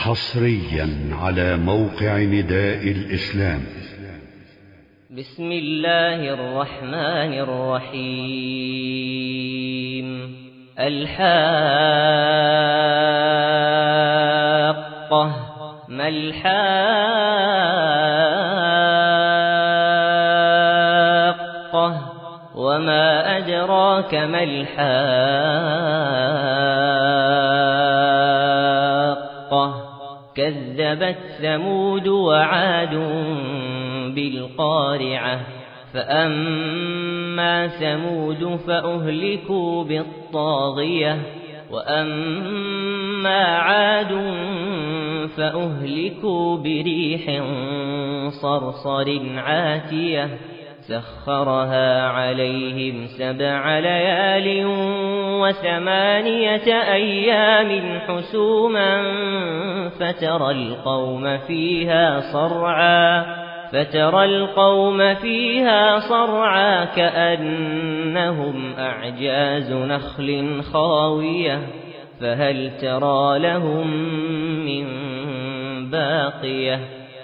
حصريا على موقع نداء الإسلام. بسم الله الرحمن الرحيم. الحاقة ما الحاقة وما أدراك ما الحاقة كذبت ثمود وعاد بالقارعة فأما ثمود فأهلكوا بالطاغية وأما عاد فأهلكوا بريح صرصر عاتية سخرها عليهم 7 ليال و8 أيام حسوما فترى القوم فيها صرعا كأنهم أعجاز نخل خاوية فهل ترى لهم من باقية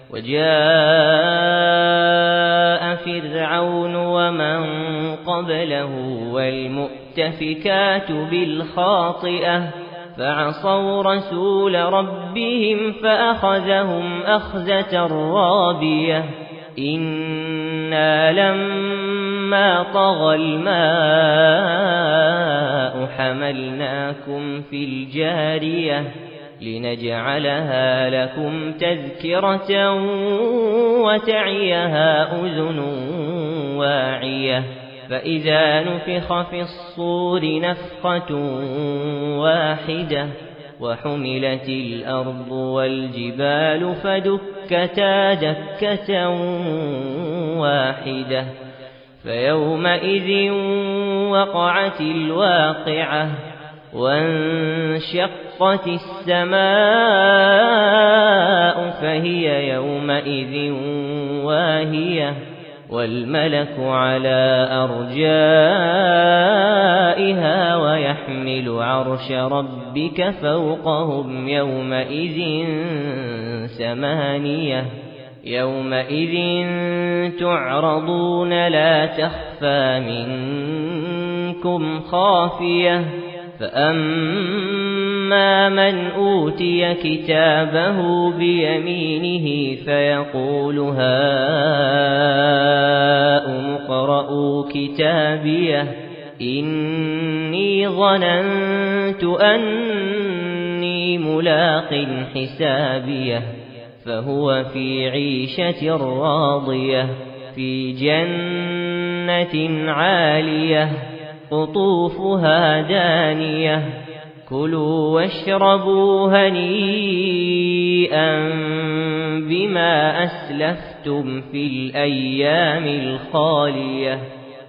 وجاء فرعون ومن قبله والمؤتفكات بالخاطئة فعصوا رسول ربهم فأخذهم أخذة رابية إنا لما طغى الماء حملناكم في الجارية لنجعلها لكم تذكرة وتعيها أذن واعية فإذا نفخ في الصور نفخة واحدة وحملت الأرض والجبال فدكتا دكة واحدة فيومئذ وقعت الواقعة وانشقت السماء فهي يومئذ واهية والملك على أرجائها ويحمل عرش ربك فوقهم يومئذ 8 يومئذ تعرضون لا تخفى منكم خافية فأما من أوتي كتابه بيمينه فيقول هاؤم اقرءوا كتابيه إني ظننت أني ملاق حسابيه فهو في عيشة راضية في جنة عالية قطوفها دانية كلوا واشربوا هنيئا بما أسلفتم في الأيام الخالية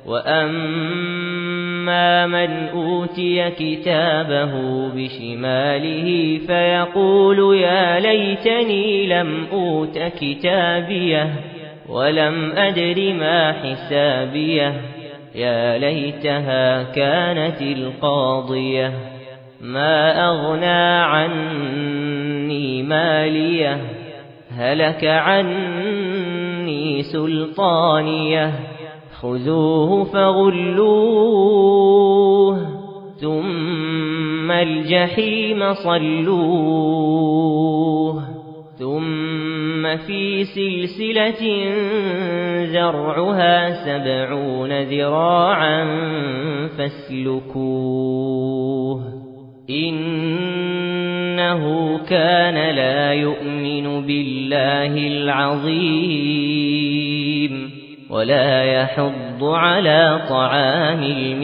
وأما من أوتي كتابه بشماله فيقول يا ليتني لم أوت كتابيه ولم أدر ما حسابيه يا ليتها كانت القاضية ما أغنى عني ماليه هلك عني سلطانيه خذوه فغلوه ثم الجحيم صلوه ثم في سلسلة ذرعها 70 ذراعا فاسلكوه إنه كان لا يؤمن بالله العظيم ولا يحض على طعام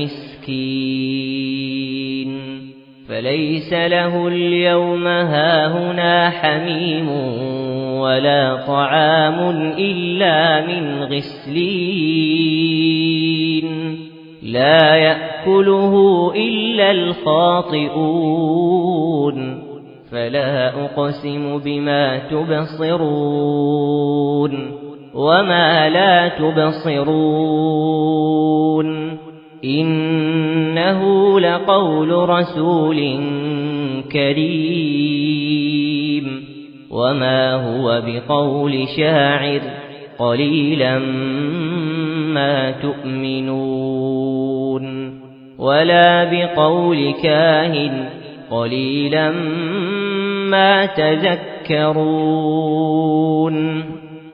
المسكين فليس له اليوم هاهنا حميم ولا طعام إلا من غسلين لا يأكله إلا الخاطئون فلا أقسم بما تبصرون وما لا تبصرون إنه لقول رسول كريم وما هو بقول شاعر قليلا ما تؤمنون ولا بقول كاهن قليلا ما تذكرون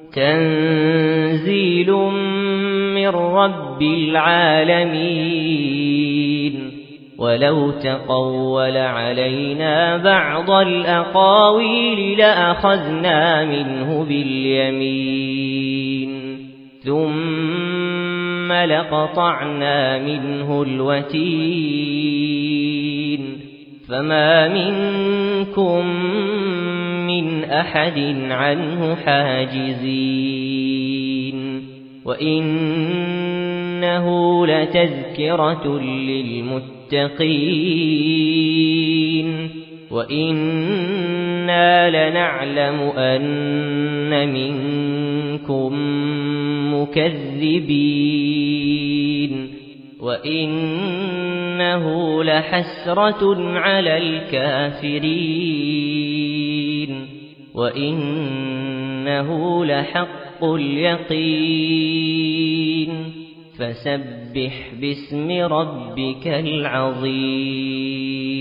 تنزيل من رب العالمين ولو تقول علينا بعض الأقاويل لأخذنا منه باليمين ثم لقطعنا منه الوتين فما منكم من أحد عنه حاجزين وإنه لتذكرة للمتقين وإنا لنعلم أن منكم مكذبين وإنه لحسرة على الكافرين وإنه لحق اليقين فسبح باسم ربك العظيم